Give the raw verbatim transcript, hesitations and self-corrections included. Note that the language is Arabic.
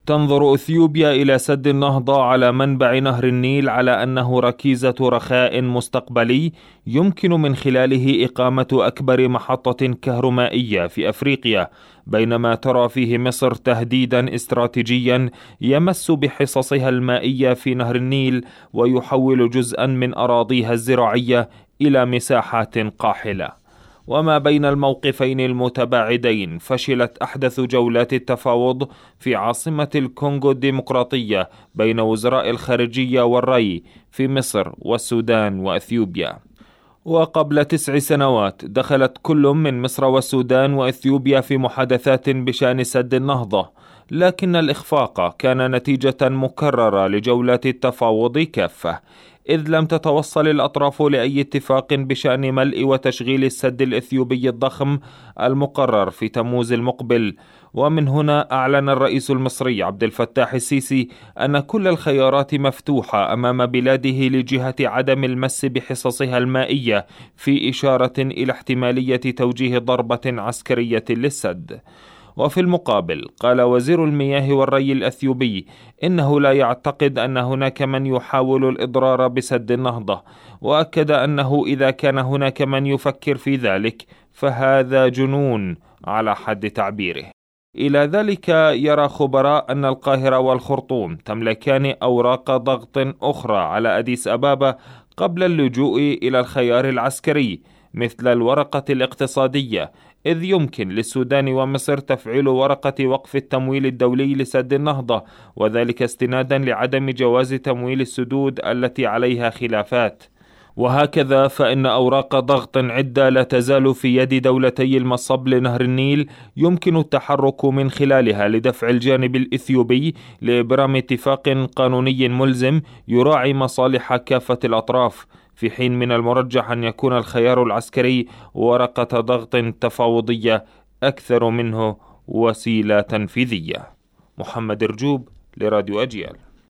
تنظر إثيوبيا إلى سد النهضة على منبع نهر النيل على أنه ركيزة رخاء مستقبلي يمكن من خلاله إقامة أكبر محطة كهرومائية في أفريقيا، بينما ترى فيه مصر تهديدا استراتيجيا يمس بحصصها المائية في نهر النيل ويحول جزءا من أراضيها الزراعية إلى مساحات قاحلة. وما بين الموقفين المتباعدين فشلت أحدث جولات التفاوض في عاصمة الكونغو الديمقراطية بين وزراء الخارجية والري في مصر والسودان وأثيوبيا. وقبل تسع سنوات دخلت كل من مصر والسودان وأثيوبيا في محادثات بشأن سد النهضة، لكن الإخفاق كان نتيجة مكررة لجولات التفاوض كافة، إذ لم تتوصل الأطراف لأي اتفاق بشأن ملء وتشغيل السد الإثيوبي الضخم المقرر في تموز المقبل. ومن هنا أعلن الرئيس المصري عبد الفتاح السيسي أن كل الخيارات مفتوحة أمام بلاده لجهة عدم المس بحصصها المائية، في إشارة إلى احتمالية توجيه ضربة عسكرية للسد. وفي المقابل قال وزير المياه والري الأثيوبي إنه لا يعتقد أن هناك من يحاول الإضرار بسد النهضة، وأكد أنه إذا كان هناك من يفكر في ذلك فهذا جنون على حد تعبيره. إلى ذلك يرى خبراء أن القاهرة والخرطوم تملكان أوراق ضغط أخرى على أديس أبابا قبل اللجوء إلى الخيار العسكري، مثل الورقة الاقتصادية، إذ يمكن للسودان ومصر تفعيل ورقة وقف التمويل الدولي لسد النهضة، وذلك استنادا لعدم جواز تمويل السدود التي عليها خلافات. وهكذا فإن أوراق ضغط عدة لا تزال في يد دولتي المصب لنهر النيل يمكن التحرك من خلالها لدفع الجانب الإثيوبي لإبرام اتفاق قانوني ملزم يراعي مصالح كافة الأطراف، في حين من المرجح أن يكون الخيار العسكري ورقة ضغط تفاوضية أكثر منه وسيلة تنفيذية. محمد رجوب لراديو أجيال.